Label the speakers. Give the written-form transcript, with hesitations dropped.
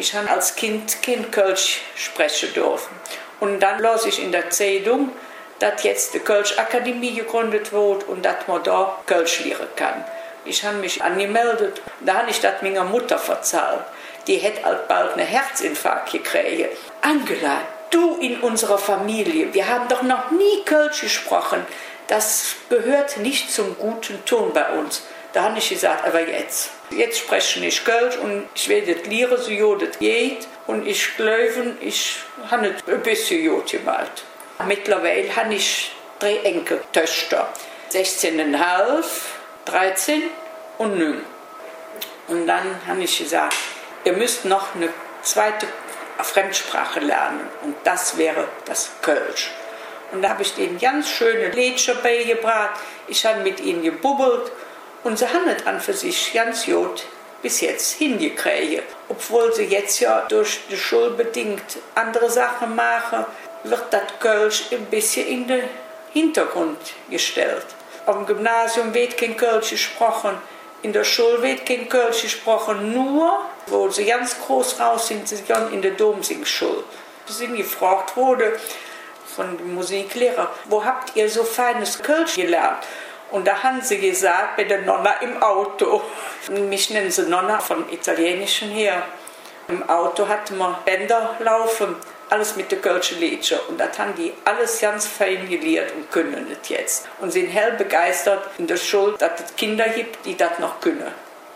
Speaker 1: Ich habe als Kind kein Kölsch sprechen dürfen. Und dann las ich in der Zeitung, dass jetzt die Kölsch-Akademie gegründet wird und dass man da Kölsch lernen kann. Ich habe mich angemeldet. Da habe ich das meiner Mutter erzählt. Die hätte bald einen Herzinfarkt gekriegt. Angela, du in unserer Familie, wir haben doch noch nie Kölsch gesprochen. Das gehört nicht zum guten Ton bei uns. Da habe ich gesagt, aber jetzt spreche ich Kölsch und ich werde das lernen, so gut es geht. Und ich glaube, ich habe es ein bisschen gut gemacht. Mittlerweile habe ich 3 Enkeltöchter. 16,5, 13 und 9. Und dann habe ich gesagt, ihr müsst noch eine zweite Fremdsprache lernen. Und das wäre das Kölsch. Und da habe ich denen ganz schöne Liedchen beigebracht. Ich habe mit ihnen gebubbelt. Und sie haben es an für sich ganz gut bis jetzt hingekriegt. Obwohl sie jetzt ja durch die Schule bedingt andere Sachen machen, wird das Kölsch ein bisschen in den Hintergrund gestellt. Auf dem Gymnasium wird kein Kölsch gesprochen, in der Schule wird kein Kölsch gesprochen, nur, wo sie ganz groß raus sind, sie gehen in der Domsingschule. Sie sind gefragt worden von dem Musiklehrer, wo habt ihr so feines Kölsch gelernt? Und da haben sie gesagt, bei der Nonna im Auto. Mich nennen sie Nonna von Italienischen her. Im Auto hatten wir Bänder laufen, alles mit der Kölschen Liedchen. Und das haben die alles ganz fein gelehrt und können es jetzt. Und sind hell begeistert in der Schule, dass es Kinder gibt, die das noch können.